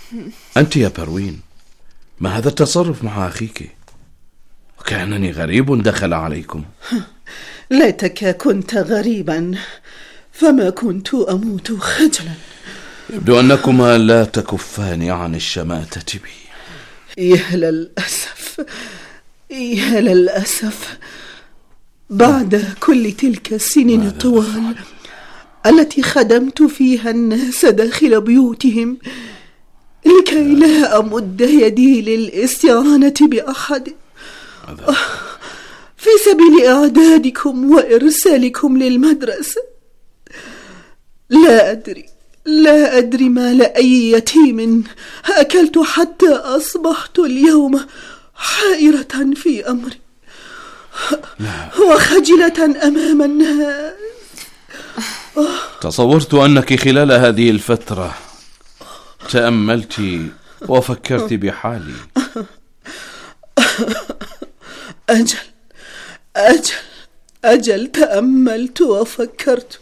أنت يا بروين، ما هذا التصرف مع أخيك؟ وكأنني غريب دخل عليكم. ليتك كنت غريبا، فما كنت أموت خجلا. يبدو أنكما لا تكفان عن الشماتة بي. يا للأسف، يا للأسف، بعد كل تلك السنين الطوال التي خدمت فيها الناس داخل بيوتهم لكي لا أمد يدي للاستعانة بأحد في سبيل إعدادكم وإرسالكم للمدرسة، لا أدري ما لأي يتيم أكلت حتى أصبحت اليوم حائرة في أمري وخجلة أمام الناس. تصورت أنك خلال هذه الفترة تأملت وفكرت بحالي. أجل تأملت وفكرت،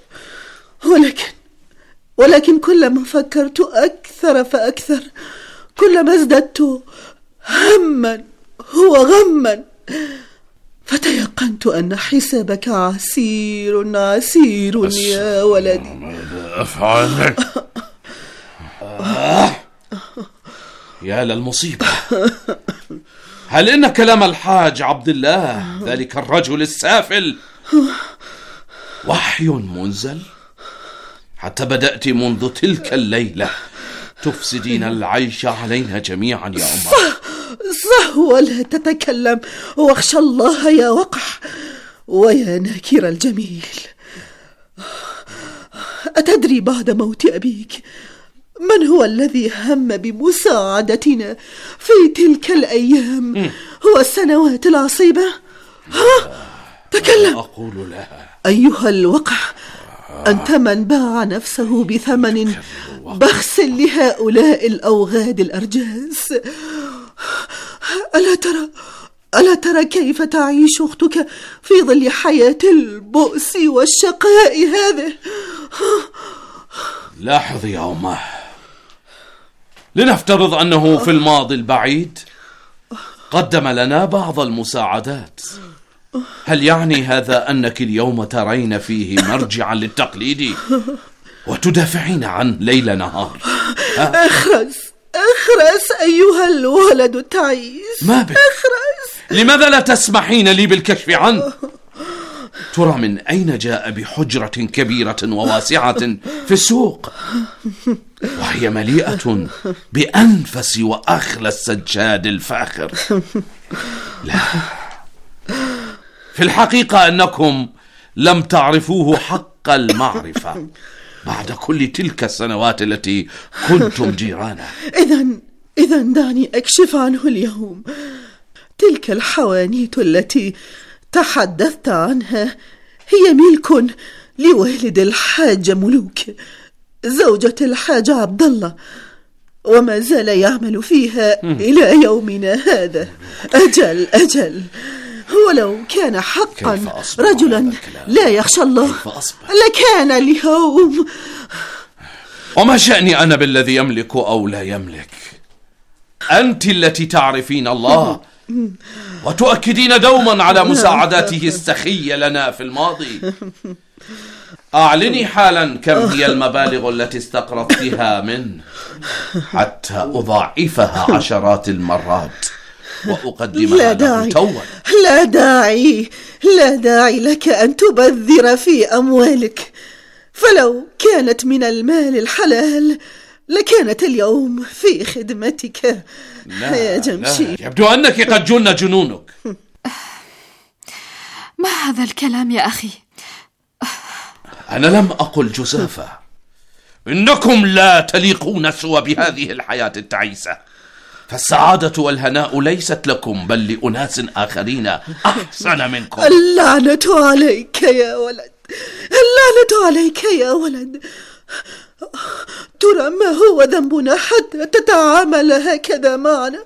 ولكن كلما فكرت أكثر فأكثر، كلما ازددت هما وغما، فتيقنت أن حسابك عسير يا ولدي. ماذا أفعل؟ يا للمصيبة، هل إن كلام الحاج عبد الله ذلك الرجل السافل وحي منزل؟ حتى بدأت منذ تلك الليلة تفسدين العيش علينا جميعا يا عمر. صح، ولا تتكلم واخشى الله يا وقح ويا ناكر الجميل. أتدري بعد موت أبيك من هو الذي هم بمساعدتنا في تلك الأيام والسنوات العصيبة؟ تكلم. أقول لها أيها الوقح، أنت من باع نفسه بثمن بخس لهؤلاء الأوغاد الأرجاس. ألا ترى كيف تعيش أختك في ظل حياة البؤس والشقاء هذه؟ لاحظي يا أمه، لنفترض أنه في الماضي البعيد قدم لنا بعض المساعدات. هل يعني هذا أنك اليوم ترين فيه مرجعا للتقليد وتدافعين عن ليل نهار؟ اخرس أيها الولد التعيس. ما بك؟ لماذا لا تسمحين لي بالكشف عنه؟ ترى من أين جاء بحجرة كبيرة وواسعة في السوق وهي مليئة بأنفس وأخلى السجاد الفاخر؟ لا، في الحقيقة أنكم لم تعرفوه حق المعرفة بعد كل تلك السنوات التي كنتم جيرانا. إذن دعني أكشف عنه اليوم. تلك الحوانيت التي تحدثت عنها هي ملك لوالد الحاج ملوك زوجة الحاج عبد الله، وما زال يعمل فيها إلى يومنا هذا. أجل ولو كان حقا رجلا لا يخشى الله لكان اليوم. وما شأني أنا بالذي يملك أو لا يملك؟ أنت التي تعرفين الله وتؤكدين دوما على مساعداته السخية لنا في الماضي. أعلني حالا كم هي المبالغ التي استقرضتها منه حتى أضاعفها عشرات المرات وأقدمها له توا. لا داعي لك أن تبذر في أموالك، فلو كانت من المال الحلال لكانت اليوم في خدمتك. يا جمشيد، يبدو أنك قد جن جنونك. ما هذا الكلام يا أخي؟ أنا لم أقل جزافة، إنكم لا تليقون سوى بهذه الحياة التعيسة، فالسعادة والهناء ليست لكم بل لأناس آخرين أحسن منكم. اللعنة عليك يا ولد، اللعنة عليك يا ولد. ترى ما هو ذنبنا حتى تتعامل هكذا معنا؟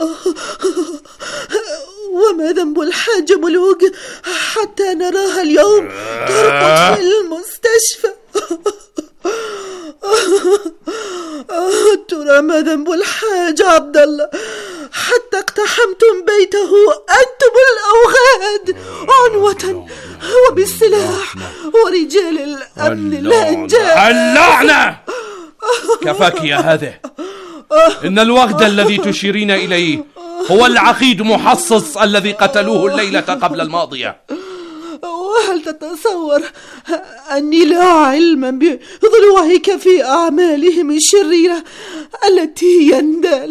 وما ذنب الحاج ملوك حتى نراها اليوم ترقد في المستشفى؟ ترى ما ذنب الحاج عبد الله حتى اقتحمتم بيته أنتم الأوغاد عنوة وبالسلاح ورجال الأمن الأنجاب؟ اللعنة! كفاك يا هذه. إن الوغد الذي تشيرين إليه هو العقيد محصص الذي قتلوه الليلة قبل الماضية. وهل تتصور أني لا علم بضلوعك في أعمالهم الشريرة التي يندى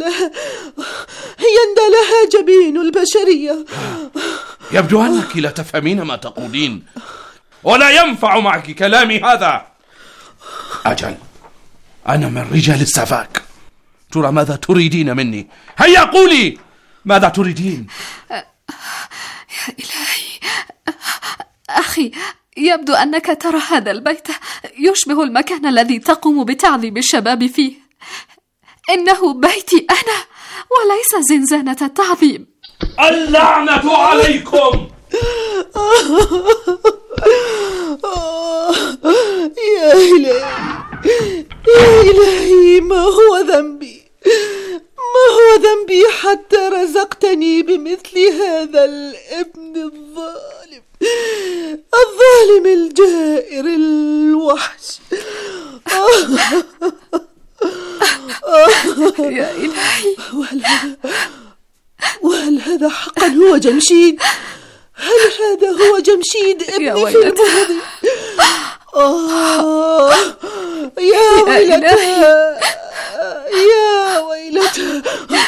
لها جبين البشرية؟ يبدو أنك لا تفهمين ما تقولين، ولا ينفع معك كلامي هذا. أجل، أنا من رجال السفاك. ترى ماذا تريدين مني؟ هيا قولي ماذا تريدين؟ يا إلهي أخي، يبدو أنك ترى هذا البيت يشبه المكان الذي تقوم بتعذيب الشباب فيه. إنه بيتي أنا وليس زنزانة التعذيب. اللعنة عليكم! يا إلهي، ما هو ذنبي حتى رزقتني بمثل هذا الابن الظالم الجائر الوحش. يا إلهي، وهل هذا حقا هو جمشيد؟ هل هذا هو جمشيد ابني في المهد؟ يا ويلتها، يا ويلتها.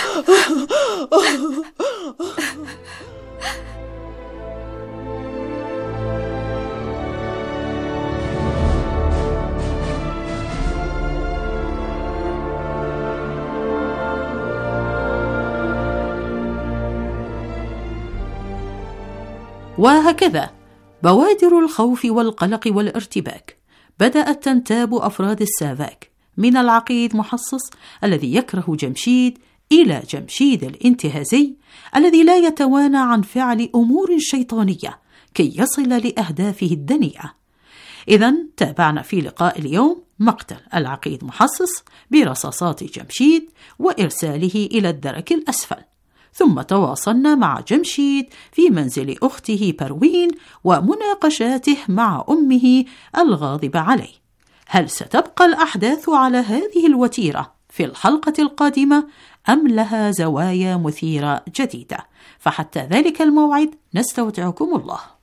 وهكذا بوادر الخوف والقلق والارتباك بدأت تنتاب أفراد السافاك، من العقيد محصص الذي يكره جمشيد إلى جمشيد الانتهازي الذي لا يتوانى عن فعل أمور شيطانية كي يصل لأهدافه الدنيئة. إذن تابعنا في لقاء اليوم مقتل العقيد محصص برصاصات جمشيد وإرساله إلى الدرك الأسفل، ثم تواصلنا مع جمشيد في منزل أخته بروين ومناقشاته مع أمه الغاضبة عليه. هل ستبقى الأحداث على هذه الوتيرة في الحلقة القادمة أم لها زوايا مثيرة جديدة؟ فحتى ذلك الموعد نستودعكم الله.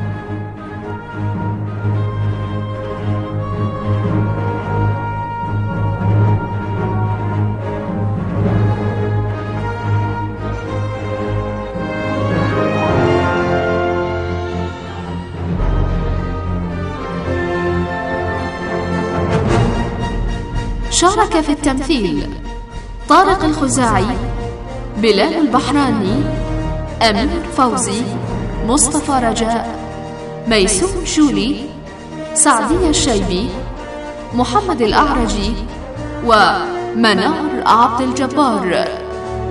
شارك في التمثيل طارق الخزاعي، بلال البحراني، أمير فوزي، مصطفى رجاء، ميسوم شولي، سعدية الشيبي، محمد الأعرجي، ومنار عبد الجبار.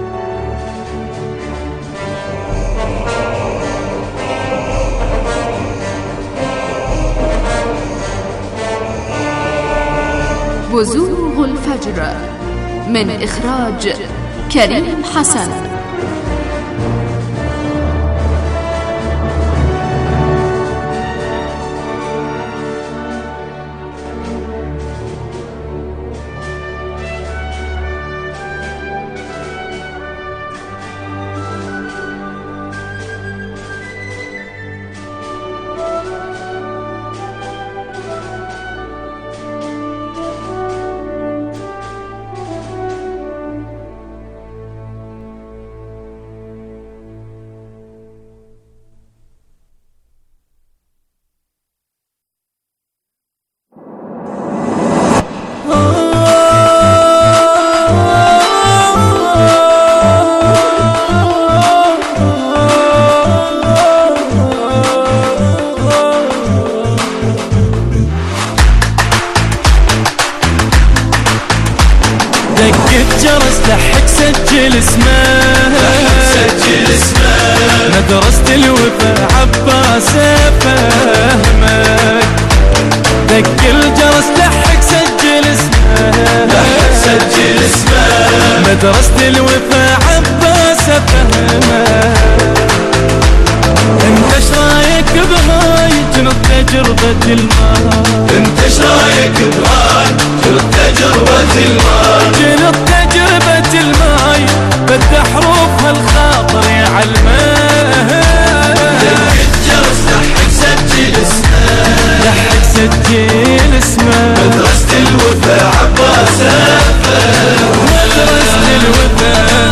بزوغ الفجر من إخراج كريم حسن. لحق سجل اسمه مدرسة الوفا عباس فهمك، دق الجرس لحق سجل اسمه لحق سجل اسمه مدرسة الوفا عباس فهمه انت ايش رايك بهاي جنط تجربة الماي انت ايش رايك بهاي جنط تجربة الماي جنط تجربة الماي بدي حروفها الخاطر يعلمه الجرس لحق سجل اسمه لحق سجل اسمه مدرسة الوفا عباس مدرسة الوفا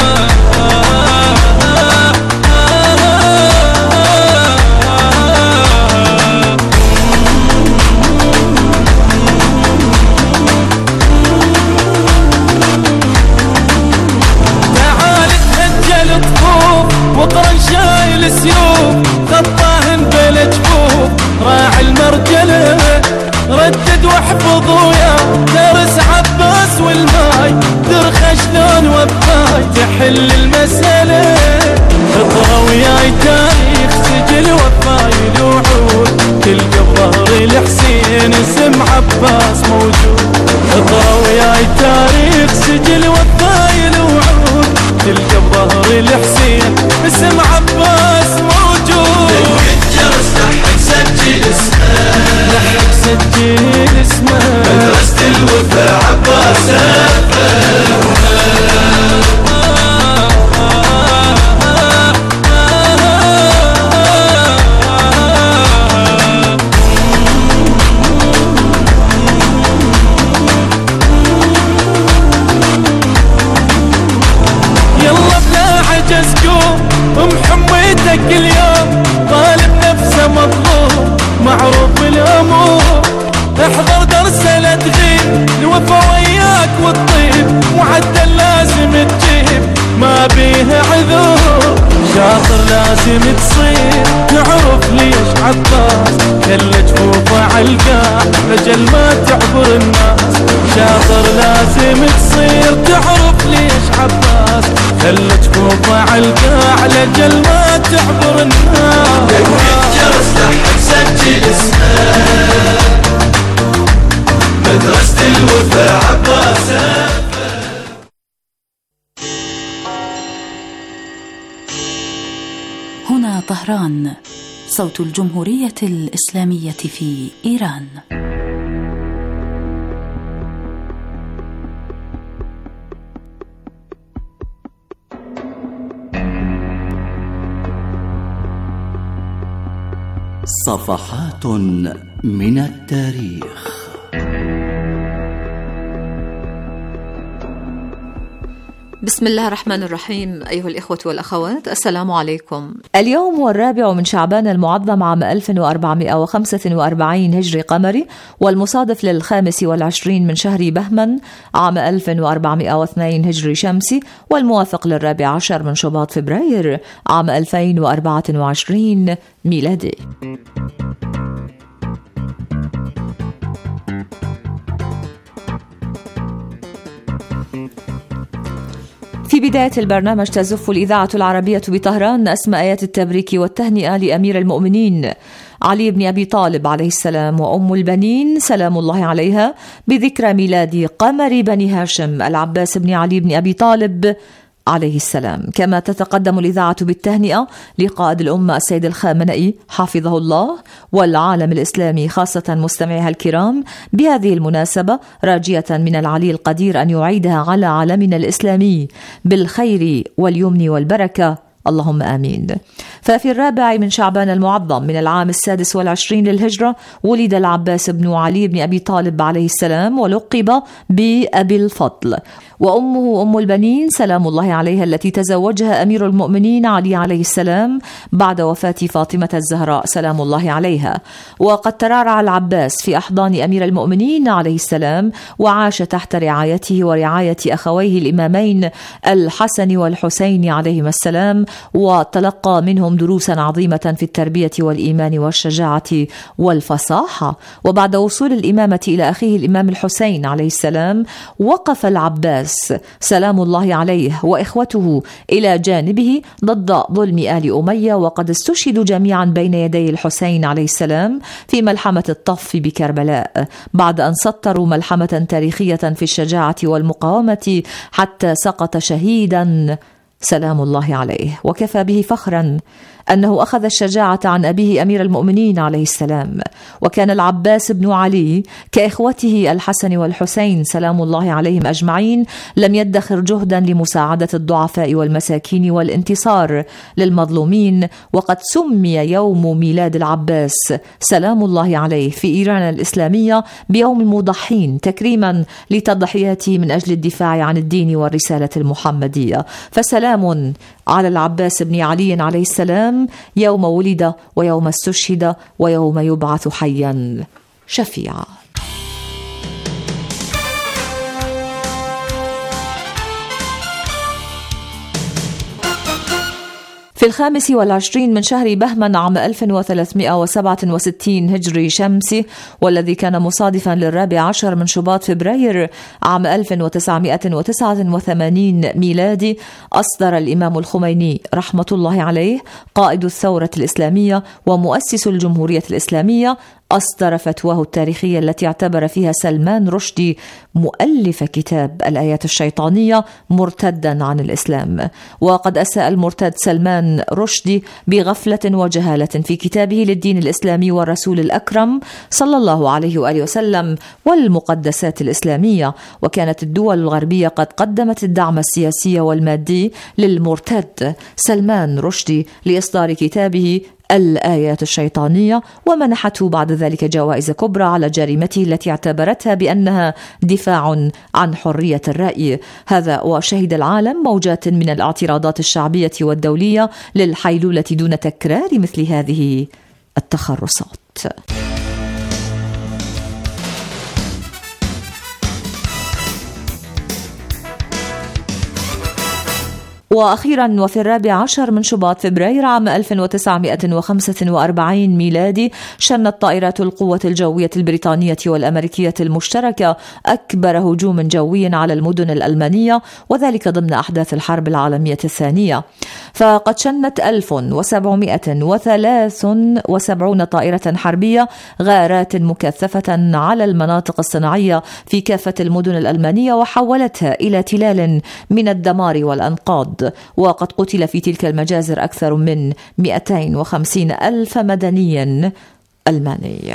وطرن شايل سيوف خطاهن بلا جفوف راعي المرجله ردد واحفظ ويا درس عباس والماي درخه شلون وفاي تحل المساله اقرا وياي تاريخ سجل وفاي الوعود تلقى بظهر الحسين اسم عباس موجود اقرا وياي تاريخ سجل وفاي الوعود تلقى بظهر الحسين اسم عباس موجود الجرس لحق سجل اسمه لحق سجل اسمه مدرسة الوفا عباس محميتك اليوم طالب نفسه مظلوم معروف بالامور احضر درس لا تغيب الوفا وياك والطيب معدل لازم تجيب ما بيها عذور شاطر لازم تصير تعرف ليش عباس كل جفوفه عالقاع لجل ما تعبر الناس شاطر لازم تصير تعرف ليش عباس خل جفوفه عالقاع لجل ما تعبر الناس الجرس لحق سجل اسمه مدرسة الوفا عباس هنا طهران صوت الجمهورية الإسلامية في إيران. صفحات من التاريخ. بسم الله الرحمن الرحيم. أيها الإخوة والأخوات، السلام عليكم. اليوم هو 4 من شعبان المعظم عام 1445 هجري قمري، والمصادف لل25 من شهر بهمن عام 1402 هجري شمسي، والموافق لل14 من شباط فبراير عام 2024 ميلادي. في بداية البرنامج تزف الإذاعة العربية بطهران أسماء آيات التبريك والتهنئة لأمير المؤمنين علي بن أبي طالب عليه السلام وأم البنين سلام الله عليها بذكرى ميلاد قمر بني هاشم العباس بن علي بن أبي طالب عليه السلام. كما تتقدم الإذاعة بالتهنئة لقائد الأمة السيد الخامنئي حفظه الله والعالم الإسلامي خاصة مستمعيها الكرام بهذه المناسبة، راجية من العلي القدير أن يعيدها على عالمنا الإسلامي بالخير واليمن والبركة، اللهم آمين. ففي 4 من شعبان المعظم من العام 26 للهجرة ولد العباس بن علي بن أبي طالب عليه السلام، ولقب بأبي الفضل، وأمه أم البنين سلام الله عليها التي تزوجها أمير المؤمنين علي عليه السلام بعد وفاة فاطمة الزهراء سلام الله عليها. وقد ترعرع العباس في أحضان أمير المؤمنين عليه السلام، وعاش تحت رعايته ورعاية أخويه الإمامين الحسن والحسين عليهما السلام، وتلقى منهم دروسا عظيمة في التربية والإيمان والشجاعة والفصاحة. وبعد وصول الإمامة إلى أخيه الإمام الحسين عليه السلام، وقف العباس العباس سلام الله عليه وإخوته إلى جانبه ضد ظلم آل أمية، وقد استشهدوا جميعا بين يدي الحسين عليه السلام في ملحمة الطف بكربلاء، بعد أن سطروا ملحمة تاريخية في الشجاعة والمقاومة حتى سقط شهيدا سلام الله عليه. وكفى به فخرا أنه أخذ الشجاعة عن أبيه أمير المؤمنين عليه السلام. وكان العباس بن علي كإخوته الحسن والحسين سلام الله عليهم أجمعين لم يدخر جهدا لمساعدة الضعفاء والمساكين والانتصار للمظلومين، وقد سمي يوم ميلاد العباس سلام الله عليه في إيران الإسلامية بيوم المضحين تكريما لتضحياته من أجل الدفاع عن الدين والرسالة المحمدية. فسلام على العباس بن علي عليه السلام يوم ولد ويوم استشهد ويوم يبعث حيا شفيعا. في 25 من شهر بهمن عام 1367 هجري شمسي، والذي كان مصادفا لل14 من شباط فبراير عام 1989 ميلادي، أصدر الإمام الخميني رحمة الله عليه قائد الثورة الإسلامية ومؤسس الجمهورية الإسلامية أصدر فتواه التاريخية التي اعتبر فيها سلمان رشدي مؤلف كتاب الآيات الشيطانية مرتدا عن الإسلام. وقد أساء المرتد سلمان رشدي بغفلة وجهالة في كتابه للدين الإسلامي والرسول الأكرم صلى الله عليه وآله وسلم والمقدسات الإسلامية. وكانت الدول الغربية قد قدمت الدعم السياسي والمادي للمرتد سلمان رشدي لإصدار كتابه الآيات الشيطانية، ومنحته بعد ذلك جوائز كبرى على جريمته التي اعتبرتها بأنها دفاع عن حرية الرأي. هذا وشهد العالم موجات من الاعتراضات الشعبية والدولية للحيلولة دون تكرار مثل هذه التخرصات. وأخيرا وفي 14 من شباط فبراير عام 1945 ميلادي، شنت طائرات القوة الجوية البريطانية والأمريكية المشتركة أكبر هجوم جوي على المدن الألمانية، وذلك ضمن أحداث الحرب العالمية الثانية. فقد شنت 1773 طائرة حربية غارات مكثفة على المناطق الصناعية في كافة المدن الألمانية، وحولتها إلى تلال من الدمار والأنقاض. وقد قتل في تلك المجازر أكثر من 250 ألف مدني ألماني.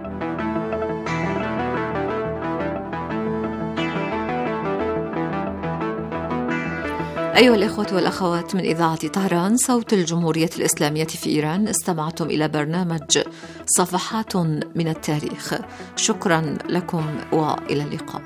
أيها الإخوة والأخوات، من إذاعة طهران صوت الجمهورية الإسلامية في إيران، استمعتم إلى برنامج صفحات من التاريخ. شكرا لكم وإلى اللقاء.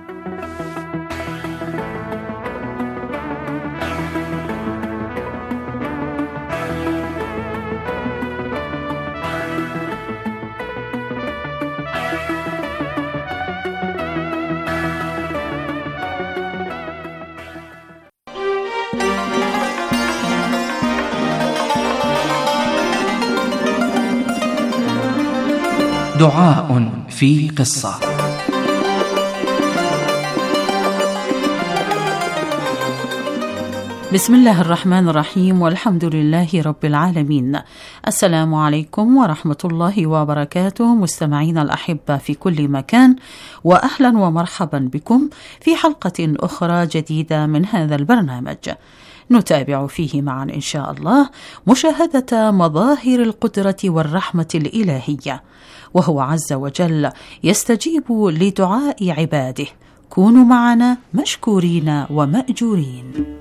دعاء في قصة. بسم الله الرحمن الرحيم، والحمد لله رب العالمين. السلام عليكم ورحمة الله وبركاته، مستمعين الأحبة في كل مكان، وأهلا ومرحبا بكم في حلقة أخرى جديدة من هذا البرنامج، نتابع فيه معا إن شاء الله مشاهدة مظاهر القدرة والرحمة الإلهية، وهو عز وجل يستجيب لدعاء عباده. كونوا معنا مشكورين ومأجورين.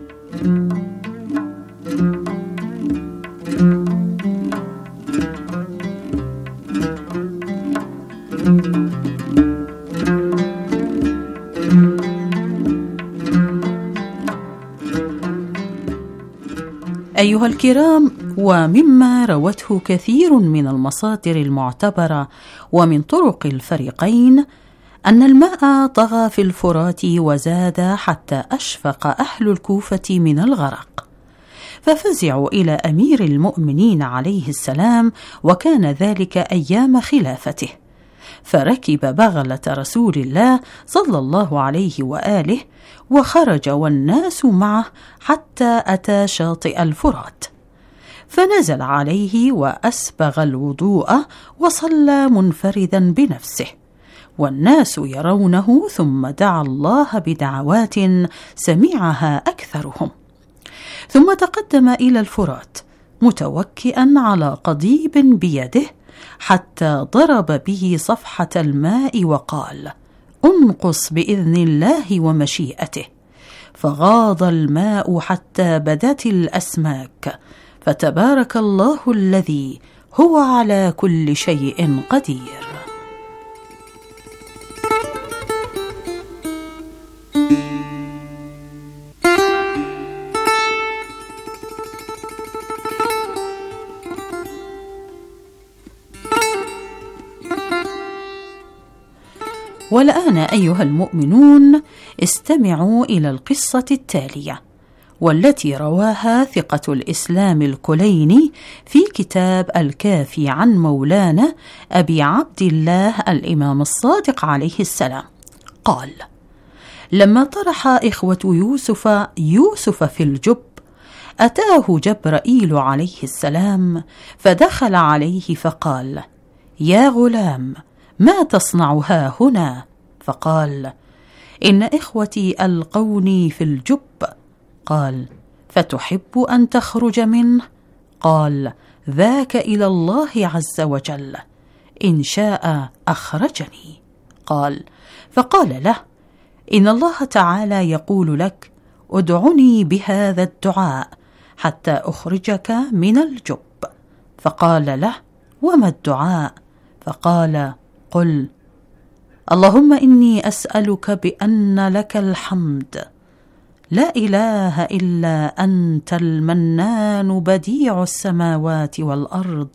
أيها الكرام، ومما روته كثير من المصادر المعتبرة ومن طرق الفريقين أن الماء طغى في الفرات وزاد حتى أشفق أهل الكوفة من الغرق، ففزعوا إلى أمير المؤمنين عليه السلام، وكان ذلك أيام خلافته، فركب بغلة رسول الله صلى الله عليه وآله وخرج والناس معه حتى أتى شاطئ الفرات، فنزل عليه وأسبغ الوضوء وصلى منفردا بنفسه، والناس يرونه، ثم دعا الله بدعوات سمعها أكثرهم، ثم تقدم إلى الفرات متوكئا على قضيب بيده حتى ضرب به صفحة الماء وقال: انقص بإذن الله ومشيئته، فغاض الماء حتى بدت الأسماك، فتبارك الله الذي هو على كل شيء قدير. والآن أيها المؤمنون استمعوا إلى القصة التالية، والتي رواها ثقة الإسلام الكليني في كتاب الكافي عن مولانا أبي عبد الله الإمام الصادق عليه السلام. قال: لما طرح إخوة يوسف في الجب، أتاه جبرائيل عليه السلام فدخل عليه فقال: يا غلام، ما تصنع ها هنا؟ فقال: إن إخوتي ألقوني في الجب. قال: فتحب أن تخرج منه؟ قال: ذاك إلى الله عز وجل، إن شاء أخرجني. قال: فقال له: إن الله تعالى يقول لك: ادعني بهذا الدعاء حتى أخرجك من الجب. فقال له: وما الدعاء؟ فقال: قل: اللهم إني أسألك بأن لك الحمد، لا إله إلا أنت المنان بديع السماوات والأرض،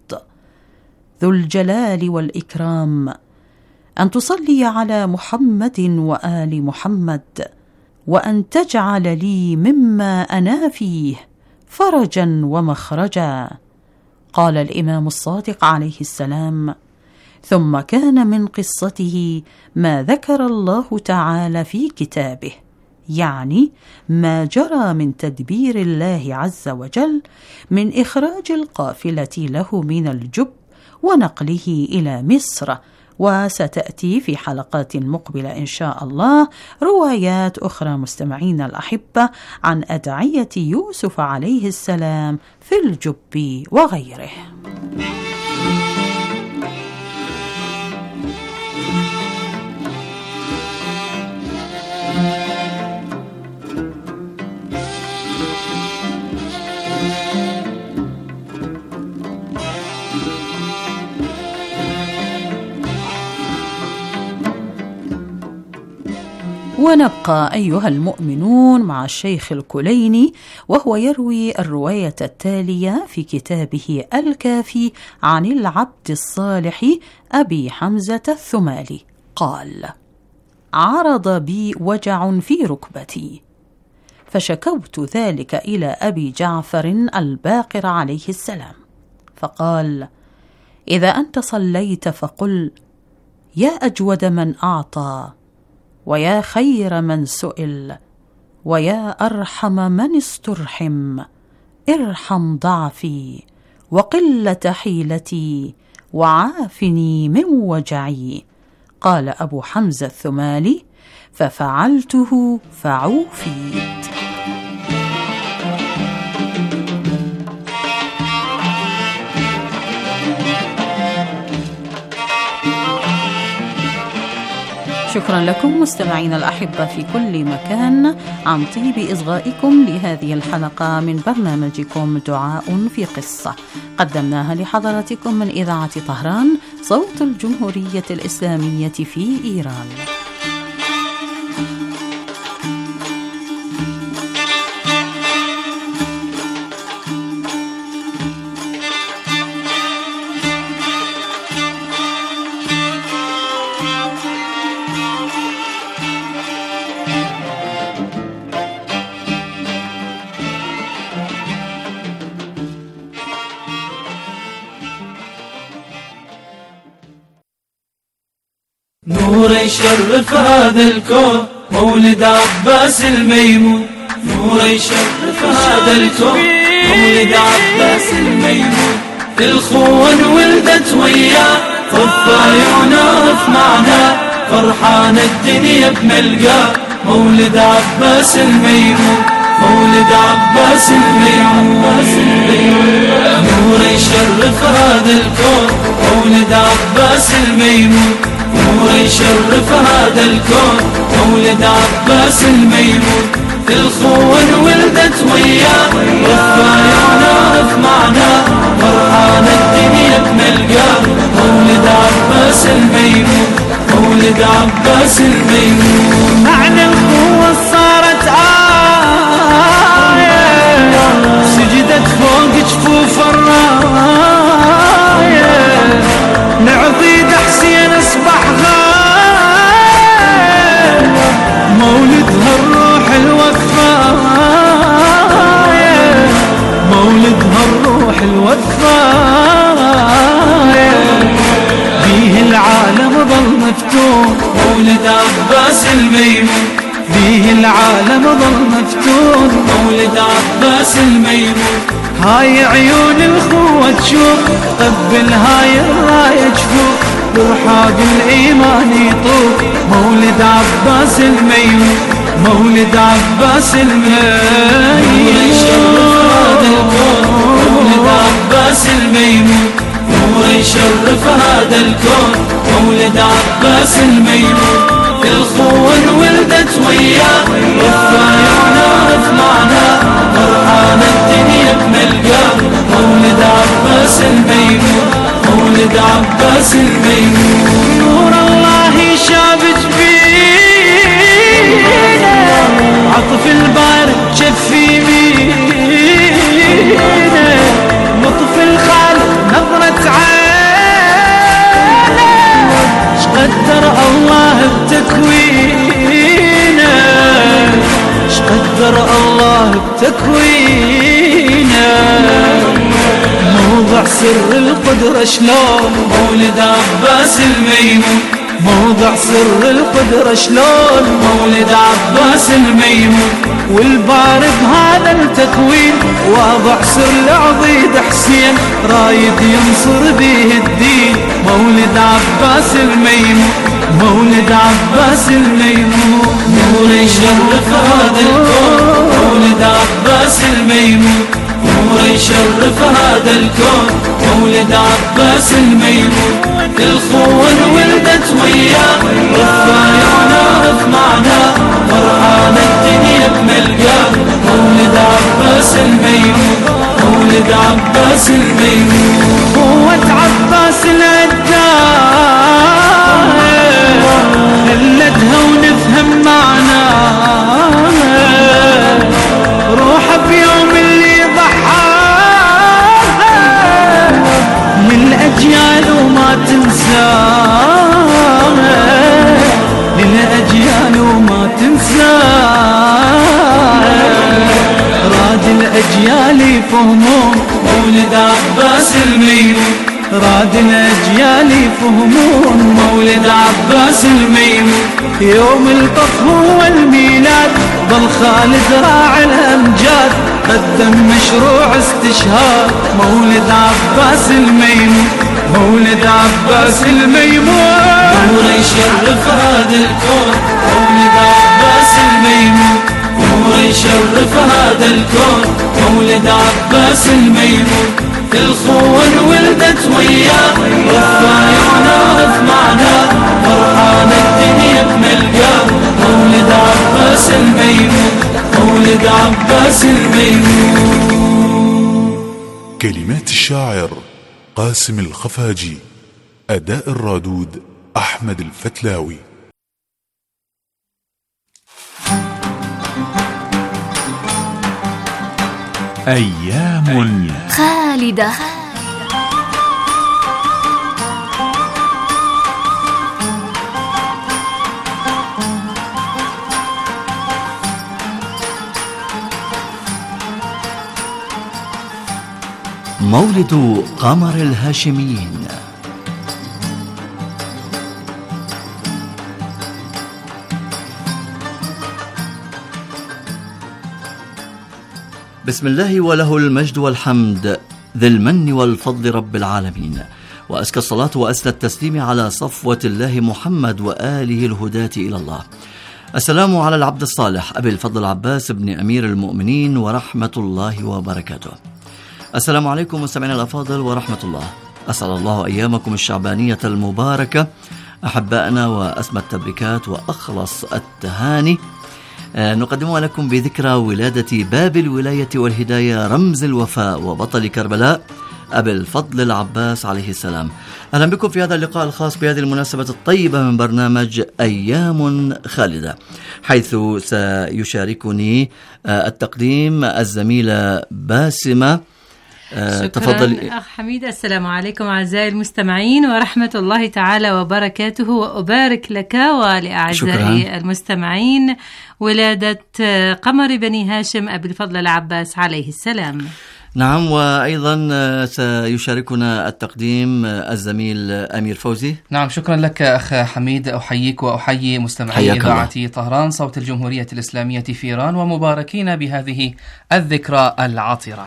ذو الجلال والإكرام، أن تصلي على محمد وآل محمد، وأن تجعل لي مما أنا فيه فرجا ومخرجا. قال الإمام الصادق عليه السلام: ثم كان من قصته ما ذكر الله تعالى في كتابه، يعني ما جرى من تدبير الله عز وجل من إخراج القافلة له من الجب ونقله إلى مصر. وستأتي في حلقات مقبلة إن شاء الله روايات أخرى مستمعين الأحبة عن أدعية يوسف عليه السلام في الجب وغيره. ونبقى أيها المؤمنون مع الشيخ الكليني، وهو يروي الرواية التالية في كتابه الكافي عن العبد الصالح أبي حمزة الثمالي. قال: عرض بي وجع في ركبتي، فشكوت ذلك إلى أبي جعفر الباقر عليه السلام، فقال: إذا أنت صليت فقل: يا أجود من أعطى، ويا خير من سئل، ويا أرحم من استرحم، ارحم ضعفي وقلة حيلتي وعافني من وجعي. قال أبو حمزة الثمالي: ففعلته فعوفيت. شكرا لكم مستمعين الأحبة في كل مكان عن طيب إصغائكم لهذه الحلقة من برنامجكم دعاء في قصة، قدمناها لحضراتكم من إذاعة طهران، صوت الجمهورية الإسلامية في إيران. يشرف هذا الكون مولد عباس الميمون، نور يشرف هذا الكون مولد عباس الميمون. الخون ولدت وياه طفايا ونعرف معناه، فرحان الدنيا بملقاه مولد عباس الميمون، مولد عباس الميمون. نور يشرف هذا الكون مولد عباس الميمون، نور يشرف هذا الكون مولد عباس الميمون. الخون ولدت وياه طفايا ونعرف معناه، فرحان الدنيا بملقاه مولد عباس الميمون، مولد عباس الميمون. معنى القوة صارت آية سجدت فوق جفوف الراية، لعضيد حسين اصبح غاية مولدها الروح الوفاية، مولدها الروح الوفاية. بيه العالم ظل مفتون مولد عباس الميمون، بيه العالم ظل مفتون مولد عباس الميمون. هاي عيون الخوة تشوف قبل هاي الراية تشوف، برحاب الإيمان يطوف مولد عباس الميمون، مولد عباس الميمون. مولد عباس الميمون، نور يشرف هذا الكون مولد عباس الميمون. الخون ولدت وياه طفايا ونعرف معناه، فرحان الدنيا بملقاه مولد عباس الميمون، مولد عباس الميمون. نور الله يشاب جبينه، عطف البارد جف يمينه، لطف الخالق نظرة عينه، شقدر الله بتكوينه، شقدر الله بتكوينه. موضع سر القدرة شلون مولد عباس الميمون، موضع سر القدرة شلون مولد عباس الميمون. والباري بهذا التكوين واضع سر العضيد حسين، رايد ينصر به الدين مولد عباس الميمون، مولد عباس الميمون. نور يشرف هذا الكون مولد عباس الميمون، نور يشرف هذا الكون مولد عباس الميمون. الخون ولدت وياه طفايا ونعرف معناه، فرحان الدنيا بملقاه مولد عباس الميمون، مولد عباس الميمون. قوة عباس العداء خلتها ونفهم معناها، روحه بيوم اللي ضحاها للأجيال وما تنساها، للأجيال وما تنساها. راد الأجيال يفهمون مولد عباس الميمون، راد الأجيال يفهمون مولد عباس الميمون. يوم الطف هو الميلاد ظل خالد راعي الأمجاد، قدم مشروع استشهاد مولد عباس الميمون، مولد عباس الميمون. نور يشرف هذا الكون مولد عباس الميمون، نور يشرف هذا الكون مولد عباس الميمون. الخون ولدت وياه طفايا ونعرف معناه، فرحان الدنيا بملقاه مولد عباس الميمون، مولد عباس الميمون. كلمات الشاعر قاسم الخفاجي، أداء الرادود أحمد الفتلاوي. أيام خالدة. مولد قمر الهاشميين. بسم الله وله المجد والحمد ذي المن والفضل رب العالمين، وأزكى الصلاة وأسلى التسليم على صفوة الله محمد وآله الهداة إلى الله. السلام على العبد الصالح أبي الفضل العباس بن أمير المؤمنين ورحمة الله وبركاته. السلام عليكم مستمعينا الأفاضل ورحمة الله. أسأل الله أيامكم الشعبانية المباركة أحبائنا وأسمى التبريكات وأخلص التهاني نقدمها لكم بذكرى ولادة باب الولاية والهداية رمز الوفاء وبطل كربلاء أبي الفضل العباس عليه السلام. أهلا بكم في هذا اللقاء الخاص بهذه المناسبة الطيبة من برنامج أيام خالدة، حيث سيشاركني التقديم الزميلة باسمة. تفضل أخ حميد. السلام عليكم أعزائي المستمعين ورحمة الله تعالى وبركاته، وأبارك لك ولأعزائي المستمعين ولادة قمر بني هاشم أبي الفضل العباس عليه السلام. نعم، وأيضا سيشاركنا التقديم الزميل أمير فوزي. نعم، شكرا لك أخ حميد. أحييك وأحيي مستمعي إذاعة طهران صوت الجمهورية الإسلامية في إيران، ومباركين بهذه الذكرى العطرة.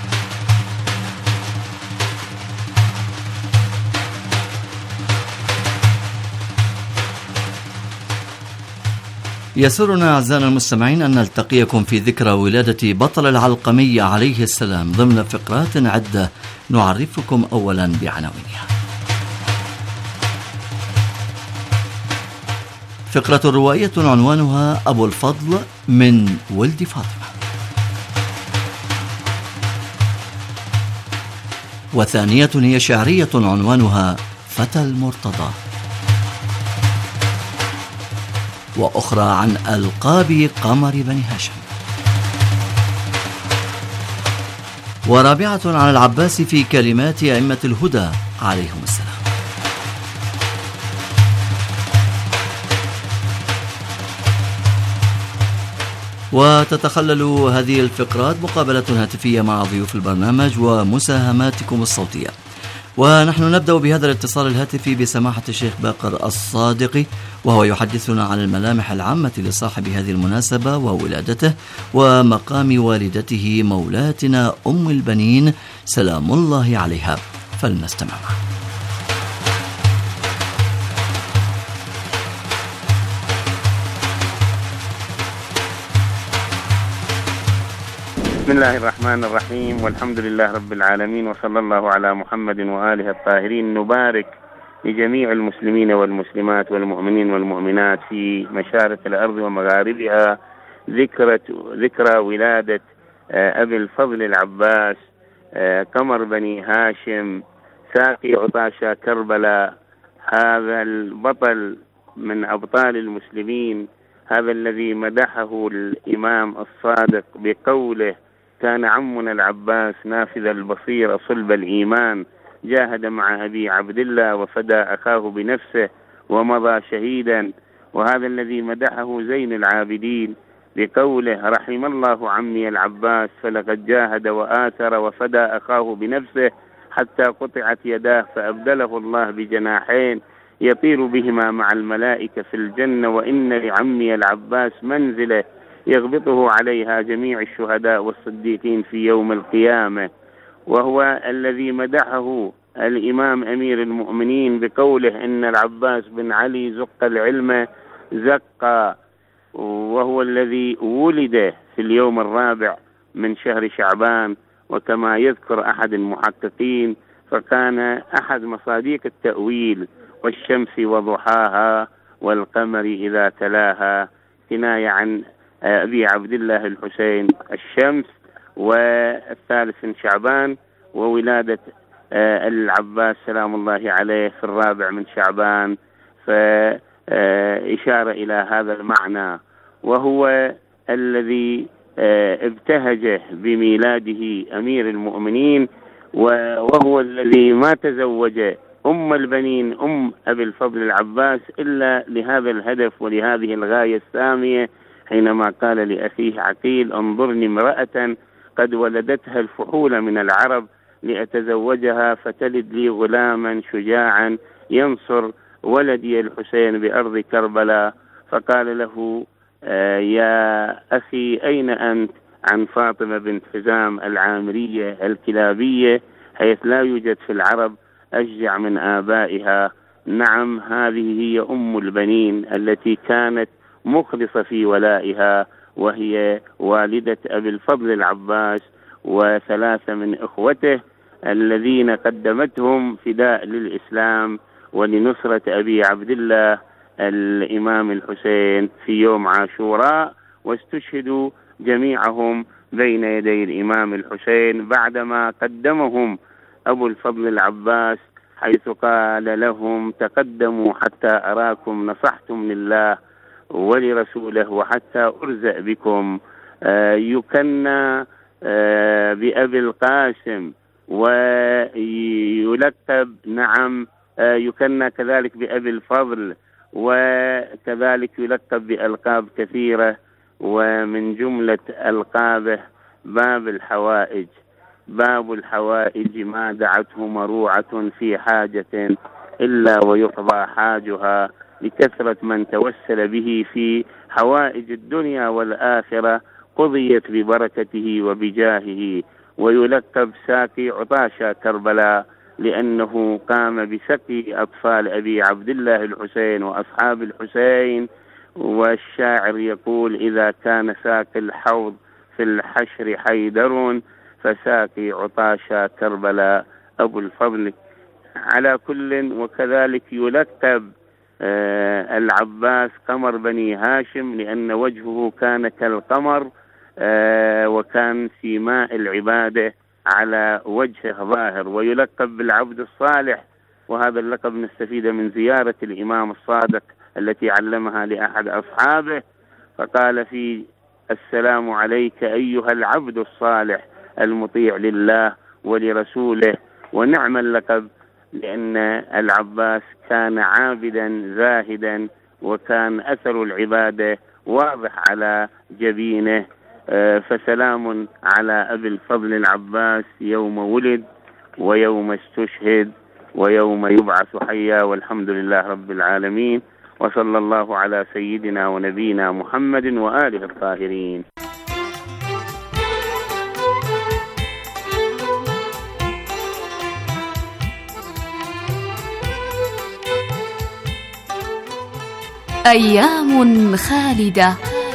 يسرنا أعزائنا المستمعين أن نلتقيكم في ذكرى ولادة بطل العلقمي عليه السلام ضمن فقرات عدة نعرفكم أولا بعناوينها. فقرة روائية عنوانها أبو الفضل من ولد فاطمة، وثانية هي شعرية عنوانها فتى المرتضى، وأخرى عن ألقاب قمر بني هاشم، ورابعة عن العباس في كلمات أئمة الهدى عليهم السلام. وتتخلل هذه الفقرات مقابلة هاتفية مع ضيوف البرنامج ومساهماتكم الصوتية. ونحن نبدأ بهذا الاتصال الهاتفي بسماحة الشيخ باقر الصادقي، وهو يحدثنا عن الملامح العامة لصاحب هذه المناسبة وولادته ومقام والدته مولاتنا أم البنين سلام الله عليها، فلنستمع معه. بسم الله الرحمن الرحيم، والحمد لله رب العالمين، وصلى الله على محمد وآله الطاهرين. نبارك لجميع المسلمين والمسلمات والمؤمنين والمؤمنات في مشارق الأرض ومغاربها ذكرى ولادة أبي الفضل العباس قمر بني هاشم ساقي عطاشا كربلاء، هذا البطل من أبطال المسلمين، هذا الذي مدحه الإمام الصادق بقوله: كان عمنا العباس نافذ البصير صلب الإيمان، جاهد مع أبي عبد الله وفدى أخاه بنفسه ومضى شهيدا. وهذا الذي مدحه زين العابدين بقوله: رحم الله عمي العباس فلقد جاهد وآثر وفدى أخاه بنفسه حتى قطعت يداه فأبدله الله بجناحين يطير بهما مع الملائكة في الجنة، وإن لعمي العباس منزله يغبطه عليها جميع الشهداء والصديقين في يوم القيامة. وهو الذي مدحه الإمام أمير المؤمنين بقوله: إن العباس بن علي زق العلم زقا، وهو الذي ولد في اليوم الرابع من شهر شعبان. وكما يذكر أحد المحققين فكان أحد مصاديق التأويل: والشمس وضحاها والقمر إذا تلاها، كناية عن أبي عبد الله الحسين الشمس، والثالث من شعبان، وولادة العباس سلام الله عليه في الرابع من شعبان، فإشارة إلى هذا المعنى. وهو الذي ابتهج بميلاده أمير المؤمنين، وهو الذي ما تزوج أم البنين أم أبي الفضل العباس إلا لهذا الهدف ولهذه الغاية السامية، حينما قال لأخيه عقيل: انظرني امرأة قد ولدتها الفحول من العرب لأتزوجها فتلد لي غلاما شجاعا ينصر ولدي الحسين بأرض كربلاء. فقال له: يا أخي أين أنت؟ عن فاطمة بنت حزام العامرية الكلابية، حيث لا يوجد في العرب أشجع من آبائها. نعم، هذه هي أم البنين التي كانت مخلصة في ولائها، وهي والدة أبي الفضل العباس وثلاثة من إخوته الذين قدمتهم فداء للإسلام ولنصرة أبي عبد الله الإمام الحسين في يوم عاشوراء، واستشهدوا جميعهم بين يدي الإمام الحسين بعدما قدمهم أبو الفضل العباس، حيث قال لهم: تقدموا حتى أراكم نصحتم لله ولرسوله وحتى أرزق بكم. يكنى بأبي القاسم ويلقب، نعم، يكنى كذلك بأبي الفضل، وكذلك يلقب بألقاب كثيرة، ومن جملة ألقابه باب الحوائج. باب الحوائج ما دعته مروعة في حاجة إلا ويقضى حاجها، لكثرة من توسل به في حوائج الدنيا والآخرة قضيت ببركته وبجاهه. ويلقب ساقي عطاشا كربلاء، لأنه قام بسقي أطفال أبي عبد الله الحسين وأصحاب الحسين. والشاعر يقول: إذا كان ساقي الحوض في الحشر حيدر، فساقي عطاشا كربلاء أبو الفضل. على كل، وكذلك يلقب العباس قمر بني هاشم، لأن وجهه كان كالقمر، وكان سيماء العبادة على وجهه ظاهر. ويلقب بالعبد الصالح، وهذا اللقب نستفيد من زيارة الإمام الصادق التي علمها لأحد أصحابه، فقال فيه: السلام عليك أيها العبد الصالح المطيع لله ولرسوله. ونعم اللقب، لأن العباس كان عابدا زاهدا، وكان أثر العبادة واضح على جبينه. فسلام على أبي الفضل العباس يوم ولد ويوم استشهد ويوم يبعث حيا، والحمد لله رب العالمين، وصلى الله على سيدنا ونبينا محمد وآله الطاهرين. أيام خالدة.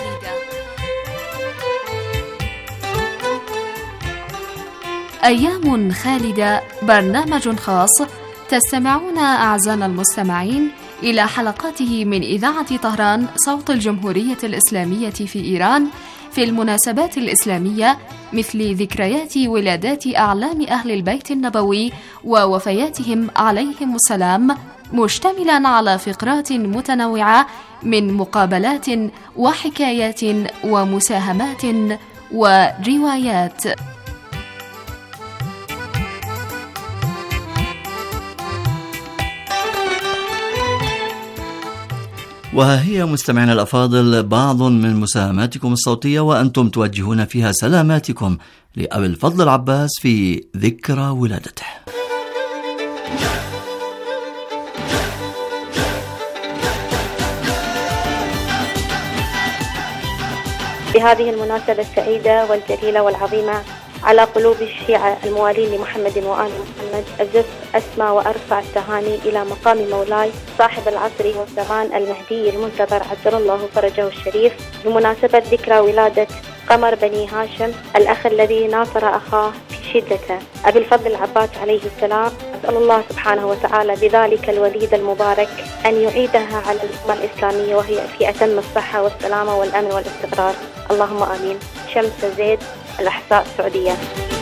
أيام خالدة برنامج خاص تستمعون أعزائنا المستمعين إلى حلقاته من إذاعة طهران صوت الجمهورية الإسلامية في إيران في المناسبات الإسلامية، مثل ذكريات ولادات أعلام أهل البيت النبوي ووفياتهم عليهم السلام، مشتملا على فقرات متنوعة من مقابلات وحكايات ومساهمات وروايات. وها هي مستمعينا الأفاضل بعض من مساهماتكم الصوتية، وأنتم توجهون فيها سلاماتكم لأبي الفضل العباس في ذكرى ولادته. بهذه المناسبة السعيدة والجليلة والعظيمة على قلوب الشيعة الموالين لمحمد وآل محمد، أزف أسمى وأرفع التهاني إلى مقام مولاي صاحب العصر والزمان المهدي المنتظر عجل الله فرجه الشريف، بمناسبة ذكرى ولادة قمر بني هاشم، الأخ الذي ناصر أخاه في شدته، أبي الفضل العباس عليه السلام. أسأل الله سبحانه وتعالى بذلك الوليد المبارك أن يعيدها على الأمة الإسلامية وهي في أتم الصحة والسلامة والأمن والاستقرار، اللهم آمين. شمس زيد، الأحساء السعودية.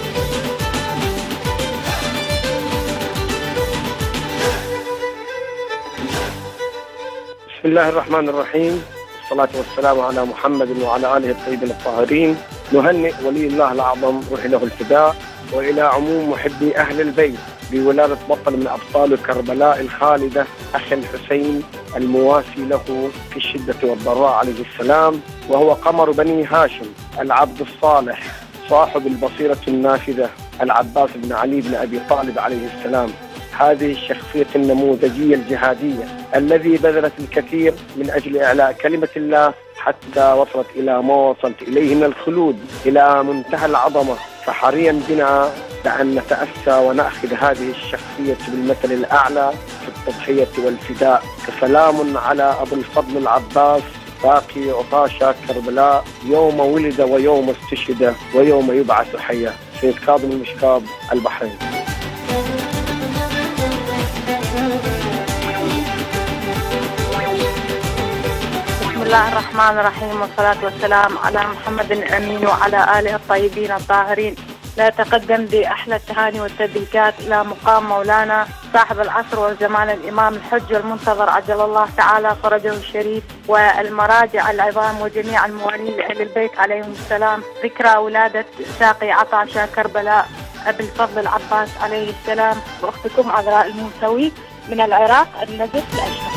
بسم الله الرحمن الرحيم، والصلاة والسلام على محمد وعلى آله الطيبين الطاهرين. نهنئ ولي الله الأعظم روح له الفداء، وإلى عموم محبي أهل البيت بولادة بطل من أبطال كربلاء الخالدة، أخي الحسين المواسي له في الشدة والضراء عليه السلام، وهو قمر بني هاشم العبد الصالح صاحب البصيرة النافذة، العباس بن علي بن أبي طالب عليه السلام. هذه الشخصية النموذجية الجهادية الذي بذلت الكثير من أجل إعلاء كلمة الله حتى وصلت إلى ما وصلت إليه من الخلود إلى منتهى العظمة. فحريا بنا بأن نتأسى ونأخذ هذه الشخصية بالمثل الأعلى في التضحية والفداء. فسلام على أبو الفضل العباس باقي عطاشة كربلاء، يوم ولد ويوم استشهد ويوم يبعث حيا. سيد كاظم المشكاب، البحرين. بسم الله الرحمن الرحيم، والصلاة والسلام على محمد الأمين وعلى آله الطيبين الطاهرين. لا تقدم بأحلى التهاني والتبريكات إلى مقام مولانا صاحب العصر والزمان الإمام الحج المنتظر عجل الله تعالى فرجه الشريف، والمراجع العظام وجميع الموالين لأهل البيت عليهم السلام. ذكرى ولادة ساقي عطاشة كربلاء أبي الفضل العباس عليه السلام، وأختكم عذراء الموسوي من العراق، النجف الأشهر.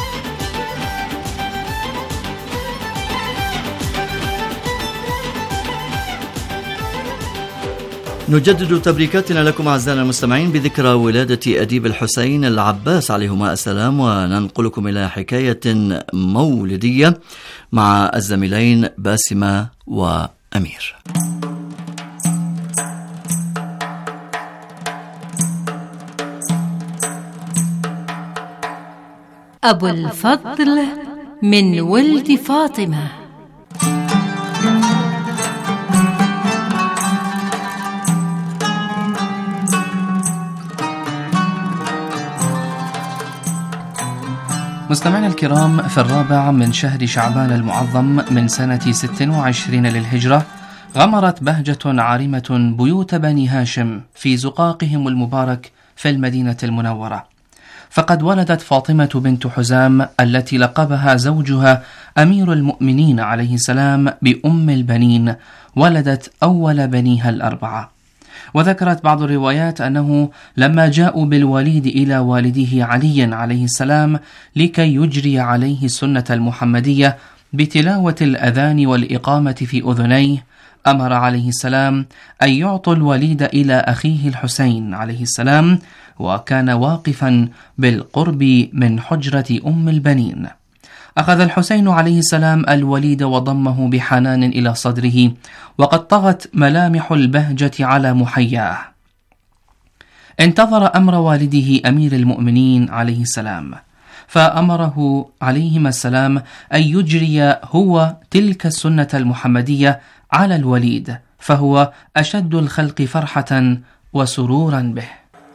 نجدد تبريكاتنا لكم أعزائنا المستمعين بذكرى ولادة أديب الحسين العباس عليهما السلام، وننقلكم إلى حكاية مولدية مع الزميلين باسمة وأمير. أبو الفضل من ولد فاطمة. مستمعينا الكرام، في 4 من شهر شعبان المعظم من سنة 26 للهجرة غمرت بهجة عارمة بيوت بني هاشم في زقاقهم المبارك في المدينة المنورة، فقد ولدت فاطمة بنت حزام التي لقبها زوجها أمير المؤمنين عليه السلام بأم البنين، ولدت أول بنيها ال4. وذكرت بعض الروايات أنه لما جاءوا بالوليد إلى والده علي عليه السلام لكي يجري عليه السنة المحمدية بتلاوة الأذان والإقامة في أذنيه، أمر عليه السلام أن يعطوا الوليد إلى أخيه الحسين عليه السلام، وكان واقفا بالقرب من حجرة أم البنين. أخذ الحسين عليه السلام الوليد وضمه بحنان إلى صدره، وقد طغت ملامح البهجة على محياه. انتظر أمر والده أمير المؤمنين عليه السلام، فأمره عليهما السلام أن يجري هو تلك السنة المحمدية على الوليد، فهو أشد الخلق فرحة وسرورا به.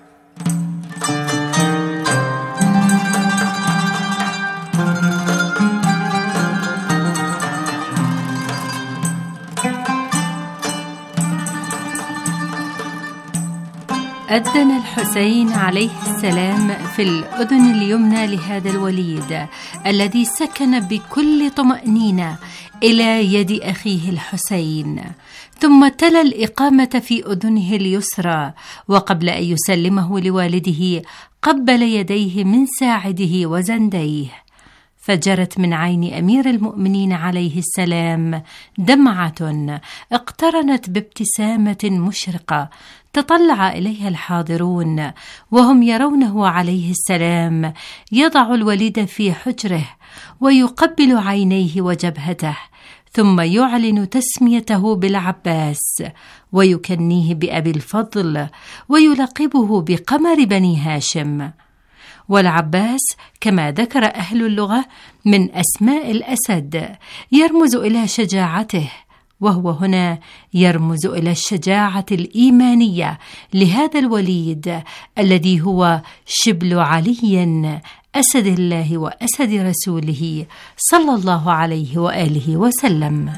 أذن الحسين عليه السلام في الأذن اليمنى لهذا الوليد الذي سكن بكل طمأنينة إلى يد أخيه الحسين، ثم تلا الإقامة في أذنه اليسرى، وقبل أن يسلمه لوالده قبل يديه من ساعده وزنديه، فجرت من عين أمير المؤمنين عليه السلام دمعة اقترنت بابتسامة مشرقة تطلع إليها الحاضرون وهم يرونه عليه السلام يضع الوليد في حجره ويقبل عينيه وجبهته، ثم يعلن تسميته بالعباس ويكنيه بأبي الفضل ويلقبه بقمر بني هاشم. والعباس كما ذكر أهل اللغة من أسماء الأسد يرمز إلى شجاعته، وهو هنا يرمز إلى الشجاعة الإيمانية لهذا الوليد الذي هو شبل علي أسد الله وأسد رسوله صلى الله عليه وآله وسلم.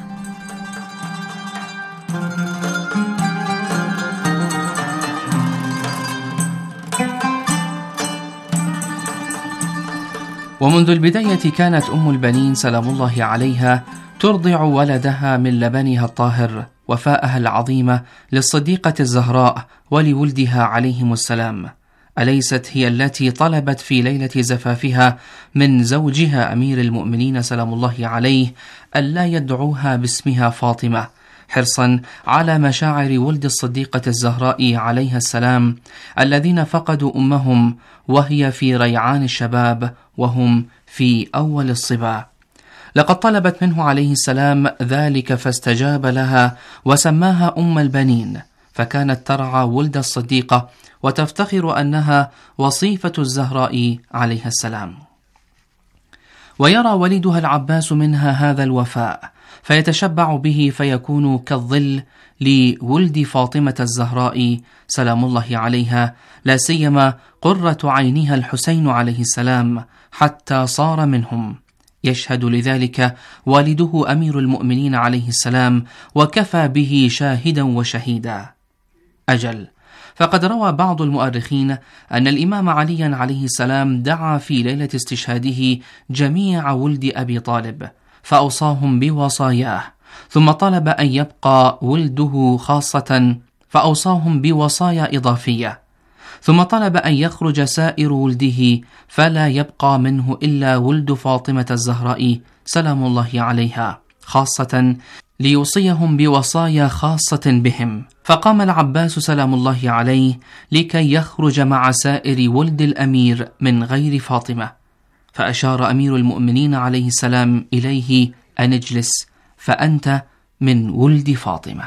ومنذ البداية كانت أم البنين سلام الله عليها ترضع ولدها من لبنها الطاهر وفاءها العظيمة للصديقة الزهراء ولولدها عليهم السلام. أليست هي التي طلبت في ليلة زفافها من زوجها أمير المؤمنين سلام الله عليه ألا يدعوها باسمها فاطمة، حرصا على مشاعر ولد الصديقة الزهراء عليها السلام الذين فقدوا أمهم وهي في ريعان الشباب وهم في أول الصبا. لقد طلبت منه عليه السلام ذلك فاستجاب لها وسماها أم البنين، فكانت ترعى ولد الصديقة وتفتخر أنها وصيفة الزهراء عليها السلام. ويرى والدها العباس منها هذا الوفاء فيتشبع به فيكون كالظل لولد فاطمة الزهراء سلام الله عليها، لا سيما قرة عينها الحسين عليه السلام حتى صار منهم. يشهد لذلك والده أمير المؤمنين عليه السلام، وكفى به شاهدا وشهيدا. أجل، فقد روى بعض المؤرخين أن الإمام عليا عليه السلام دعا في ليلة استشهاده جميع ولد أبي طالب فأوصاهم بوصاياه، ثم طلب أن يبقى ولده خاصة فأوصاهم بوصايا إضافية، ثم طلب أن يخرج سائر ولده فلا يبقى منه إلا ولد فاطمة الزهراء سلام الله عليها خاصة، ليوصيهم بوصايا خاصة بهم. فقام العباس سلام الله عليه لكي يخرج مع سائر ولد الأمير من غير فاطمة، فأشار أمير المؤمنين عليه السلام إليه أن اجلس فأنت من ولد فاطمة.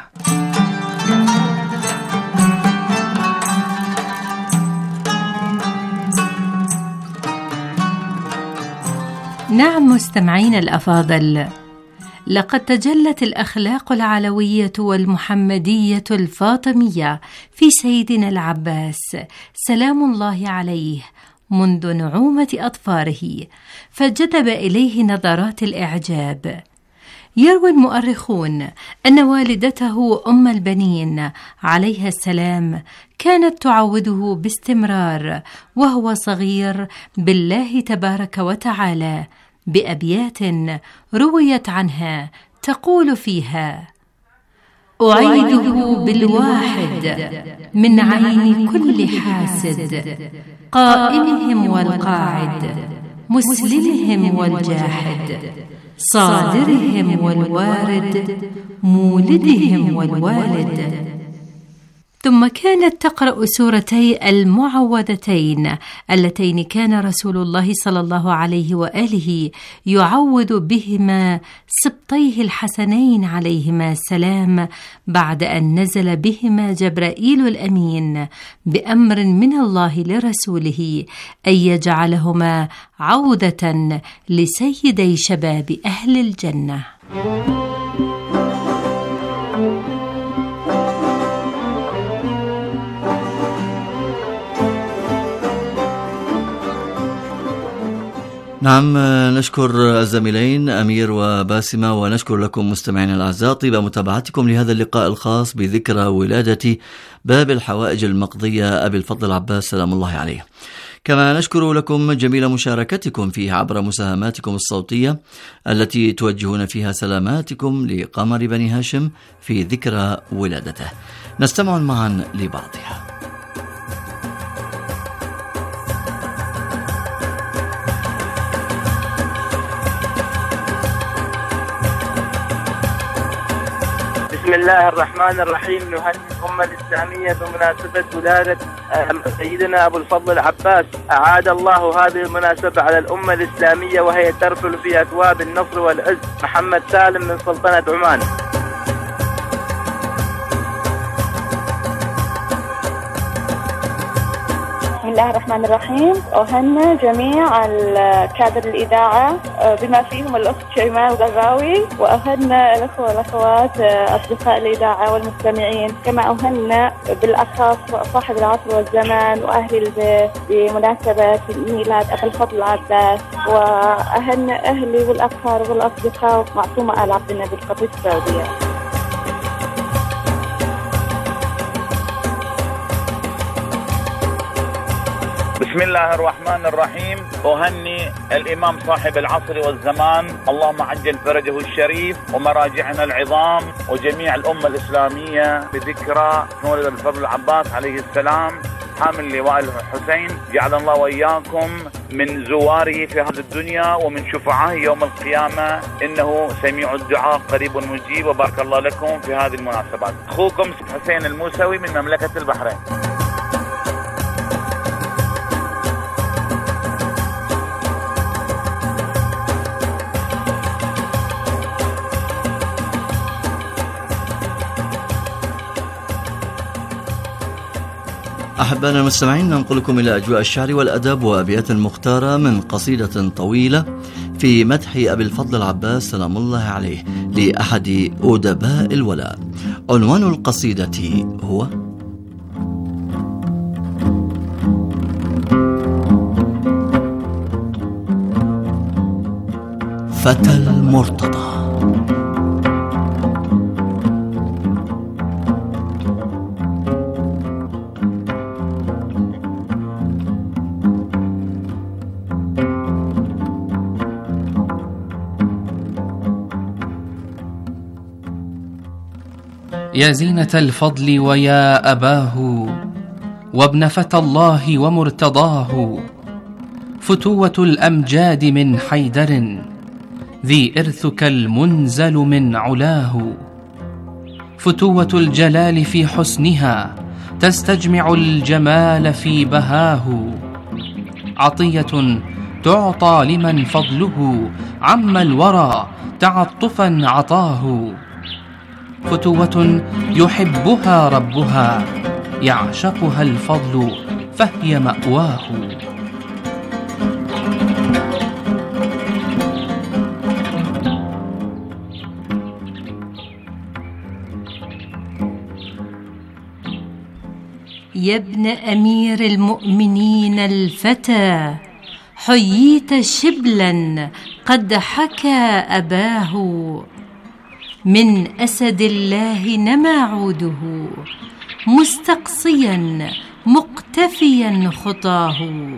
نعم مستمعين الأفاضل، لقد تجلت الأخلاق العلوية والمحمدية الفاطمية في سيدنا العباس سلام الله عليه منذ نعومة أطفاره، فجذب إليه نظرات الإعجاب. يروي المؤرخون أن والدته أم البنين عليها السلام كانت تعوده باستمرار وهو صغير بالله تبارك وتعالى بأبيات رويت عنها تقول فيها: أعيده بالواحد من عين كل حاسد، قائمهم والقاعد، مسلمهم والجاحد، صادرهم والوارد، مولدهم والوالد. ثم كانت تقرأ سورتي المعوذتين اللتين كان رسول الله صلى الله عليه وآله يعوذ بهما سبطيه الحسنين عليهما السلام بعد أن نزل بهما جبرائيل الأمين بأمر من الله لرسوله أن يجعلهما عودة لسيدي شباب أهل الجنة. نعم، نشكر الزميلين أمير وباسمة، ونشكر لكم مستمعين الأعزاء طيب متابعتكم لهذا اللقاء الخاص بذكرى ولادة باب الحوائج المقضية أبي الفضل العباس سلام الله عليه. كما نشكر لكم جميل مشاركتكم فيه عبر مساهماتكم الصوتية التي توجهون فيها سلاماتكم لقمر بني هاشم في ذكرى ولادته. نستمع معا لبعضها. بسم الله الرحمن الرحيم. نهنئ الأمة الإسلامية بمناسبة ولادة سيدنا أبو الفضل العباس. أعاد الله هذه المناسبة على الأمة الإسلامية وهي ترفل في أثواب النصر والعز، محمد سالم من سلطنة عمان. بسم الله الرحمن الرحيم. أهنئ جميع الكادر الإذاعة بما فيهم الأخت شيماء الغراوي، وأهنئ الأخوة والأخوات أصدقاء الإذاعة والمستمعين، كما أهنئ بالأخص صاحب العصر والزمان وأهل البيت بمناسبة ميلاد أبي الفضل العباس، وأهنئ أهلي والأقارب والأصدقاء معصومة آل عبد النبي القطري السعودية. بسم الله الرحمن الرحيم. أهني الإمام صاحب العصر والزمان، اللهم عجل فرجه الشريف ومراجعنا العظام وجميع الأمة الإسلامية بذكرى مولد الفضل العباس عليه السلام حامل لواء الحسين. جعل الله وإياكم من زواره في هذه الدنيا ومن شفعائه يوم القيامة، إنه سميع الدعاء قريب مجيب. وبارك الله لكم في هذه المناسبات. أخوكم حسين الموسوي من مملكة البحرين. أحبائنا المستمعين، ننقلكم إلى أجواء الشعر والأدب وأبيات مختارة من قصيدة طويلة في مدح أبي الفضل العباس سلام الله عليه لأحد أدباء الولاء. عنوان القصيدة هو فتى المرتضى. يا زينة الفضل ويا أباه، وابن فتى الله ومرتضاه، فتوة الأمجاد من حيدر، ذي إرثك المنزل من علاه. فتوة الجلال في حسنها، تستجمع الجمال في بهاه. عطية تعطى لمن فضله عم الورى تعطفا عطاه. فتوة يحبها ربها، يعشقها الفضل فهي مأواه. يا ابن أمير المؤمنين الفتى، حييت شبلا قد حكى أباه. من أسد الله نما عوده، مستقصيا مقتفيا خطاه.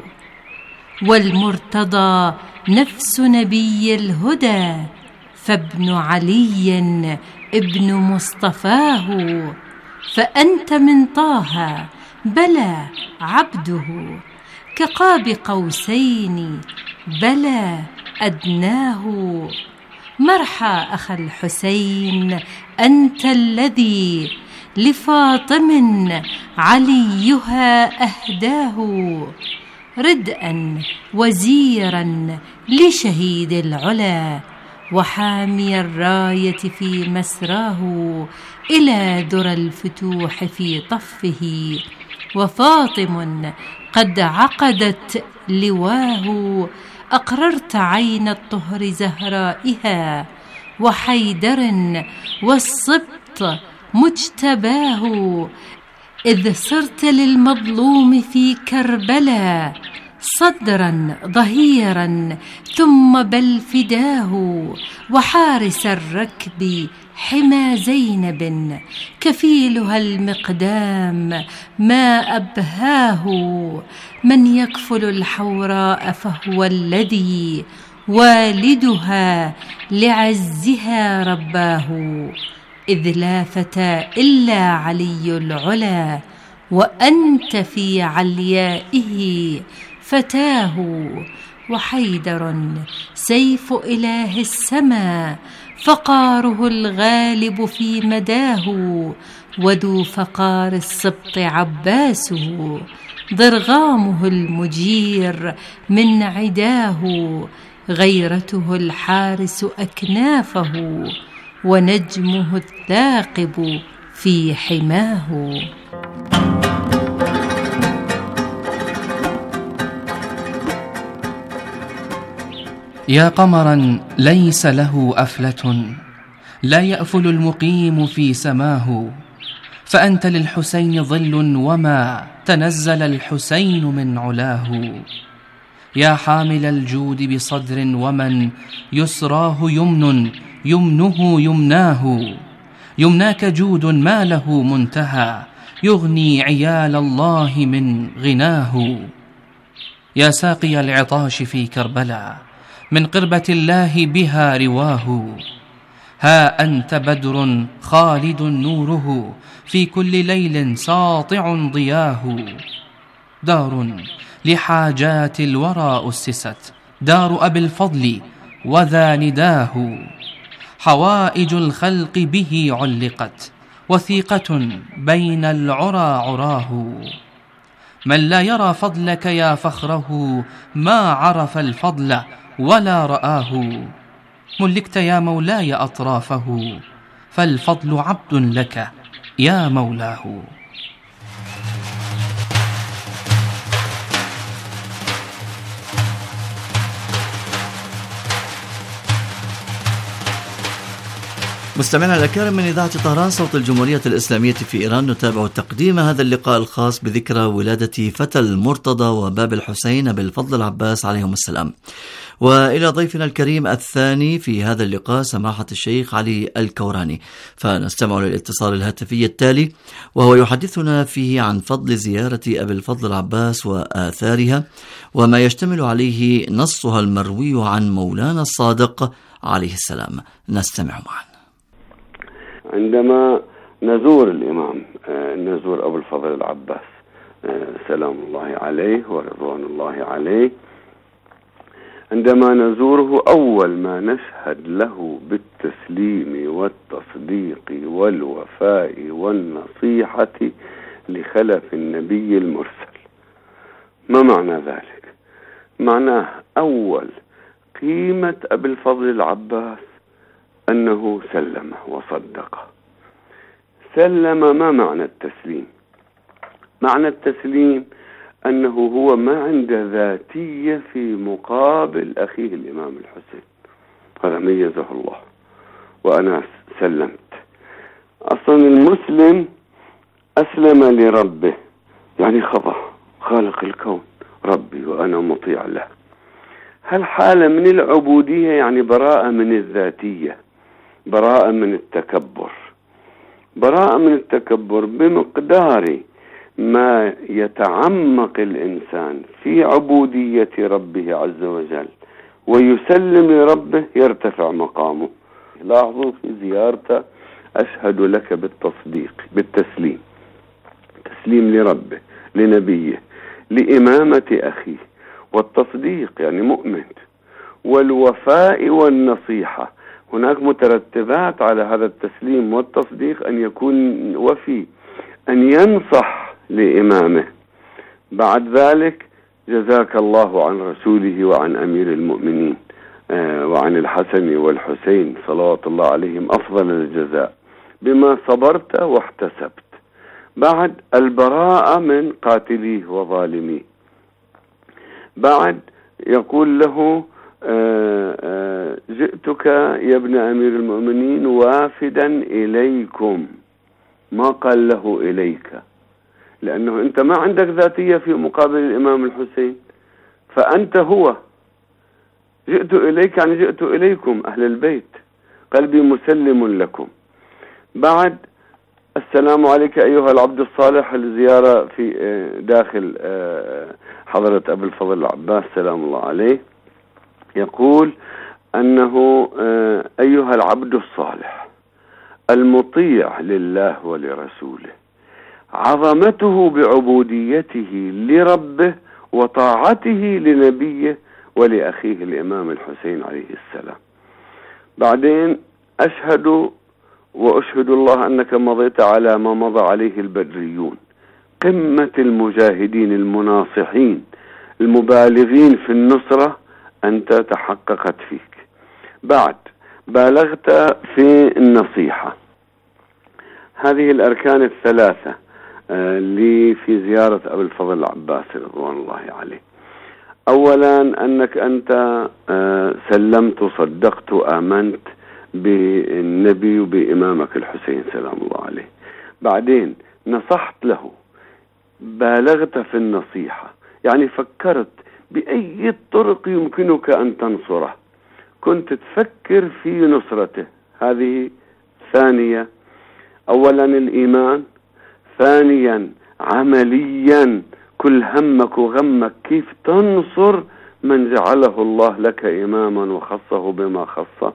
والمرتضى نفس نبي الهدى، فابن علي ابن مصطفاه. فأنت من طه بلى عبده، كقاب قوسين بلى أدناه. مرحى أخا الحسين، أنت الذي لفاطم عليها أهداه. ردءا وزيرا لشهيد العلا، وحامي الراية في مسراه. إلى درى الفتوح في طفه، وفاطم قد عقدت لواه. أقررت عين الطهر زهرائها، وحيدر والسبط مجتباه. إذ صرت للمظلوم في كربلا، صدرا ظهيرا ثم بل فداه. وحارس الركب حمى زينب، كفيلها المقدام ما أبهاه. من يكفل الحوراء فهو الذي والدها لعزها رباه. إذ لا فتى إلا علي العلا، وأنت في عليائه فتاه. وحيدر سيف إله السماء، فقاره الغالب في مداه. وذو فقار السبط عباسه، ضرغامه المجير من عداه. غيرته الحارس أكنافه، ونجمه الثاقب في حماه. يا قمرا ليس له أفلة، لا يأفل المقيم في سماه. فأنت للحسين ظل، وما تنزل الحسين من علاه. يا حامل الجود بصدر، ومن يسراه يمن يمنه يمناه. يمناك جود ما له منتهى، يغني عيال الله من غناه. يا ساقي العطاش في كربلاء، من قربة الله بها رواه. ها أنت بدر خالد نوره، في كل ليل ساطع ضياه. دار لحاجات الورى أسست، دار أبي الفضل وذا نداه. حوائج الخلق به علقت، وثيقة بين العرى عراه. من لا يرى فضلك يا فخره، ما عرف الفضل ولا رآه. ملكت يا مولاي أطرافه، فالفضل عبد لك يا مولاه. مستمعينا الأكارم من إذاعة طهران صوت الجمهورية الإسلامية في إيران، نتابع تقديم هذا اللقاء الخاص بذكرى ولادة فتى المرتضى وباب الحسين بالفضل العباس عليهم السلام. وإلى ضيفنا الكريم الثاني في هذا اللقاء سماحة الشيخ علي الكوراني، فنستمع للاتصال الهاتفي التالي وهو يحدثنا فيه عن فضل زيارة أبي الفضل العباس وآثارها وما يشتمل عليه نصها المروي عن مولانا الصادق عليه السلام. نستمع معا. عندما نزور الإمام نزور أبو الفضل العباس سلام الله عليه ورضوان الله عليه، عندما نزوره أول ما نشهد له بالتسليم والتصديق والوفاء والنصيحة لخلف النبي المرسل. ما معنى ذلك؟ معناه أول قيمة أبي الفضل العباس أنه سلم وصدق. سلم، ما معنى التسليم؟ معنى التسليم أنه هو ما عنده ذاتية في مقابل أخيه الإمام الحسين، هذا ميزه الله. وأنا سلمت. أصلا المسلم أسلم لربه، يعني خضع، خالق الكون ربي وأنا مطيع له. هالحالة من العبودية يعني براءة من الذاتية، براءة من التكبر. براءة من التكبر بمقدار ما يتعمق الإنسان في عبودية ربه عز وجل ويسلم لربه يرتفع مقامه. لاحظوا في زيارته أشهد لك بالتسليم، تسليم لربه لنبيه لإمامة أخيه، والتصديق يعني مؤمن، والوفاء والنصيحة. هناك مترتبات على هذا التسليم والتصديق، أن يكون وفي، أن ينصح لإمامه. بعد ذلك جزاك الله عن رسوله وعن أمير المؤمنين وعن الحسن والحسين صلوات الله عليهم أفضل الجزاء بما صبرت واحتسبت. بعد البراءة من قاتليه وظالميه. بعد يقول له جئتك يا ابن أمير المؤمنين وافدا إليكم، ما قال له إليك، لأنه أنت ما عندك ذاتية في مقابل الإمام الحسين، فأنت هو. جئت إليك يعني جئت إليكم أهل البيت، قلبي مسلم لكم. بعد السلام عليك أيها العبد الصالح، الزيارة في داخل حضرة أبي الفضل العباس سلام الله عليه، يقول أنه أيها العبد الصالح المطيع لله ولرسوله، عظمته بعبوديته لربه وطاعته لنبيه ولأخيه الإمام الحسين عليه السلام. بعدين أشهد وأشهد الله أنك مضيت على ما مضى عليه البدريون، قمة المجاهدين المناصحين المبالغين في النصرة، أنت تحققت فيك. بعد بالغت في النصيحة. هذه الأركان الثلاثة لي في زيارة أبي الفضل العباس رضوان الله عليه. أولا أنك أنت سلمت وصدقت وآمنت بالنبي وبإمامك الحسين سلام الله عليه. بعدين نصحت له، بالغت في النصيحة، يعني فكرت بأي الطرق يمكنك أن تنصره، كنت تفكر في نصرته. هذه ثانية، أولا الإيمان، ثانيا عمليا كل همك وغمك كيف تنصر من جعله الله لك إماما وخصه بما خصه.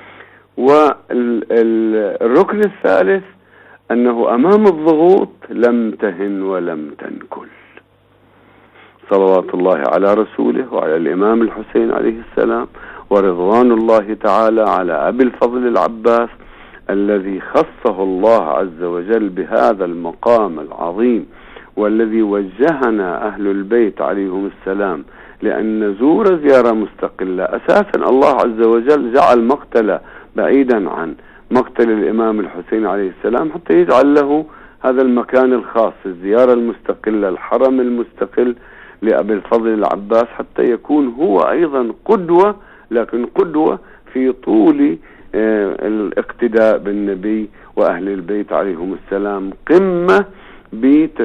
والركن الثالث أنه أمام الضغوط لم تهن ولم تنكل. صلوات الله على رسوله وعلى الإمام الحسين عليه السلام، ورضوان الله تعالى على أبي الفضل العباس الذي خصه الله عز وجل بهذا المقام العظيم، والذي وجهنا أهل البيت عليهم السلام لأن نزور زيارة مستقلة. أساسا الله عز وجل جعل مقتله بعيدا عن مقتل الإمام الحسين عليه السلام حتى يجعل له هذا المكان الخاص، الزيارة المستقلة، الحرم المستقل لأبي الفضل العباس، حتى يكون هو أيضا قدوة، لكن قدوة في طول الاقتداء بالنبي وأهل البيت عليهم السلام، قمة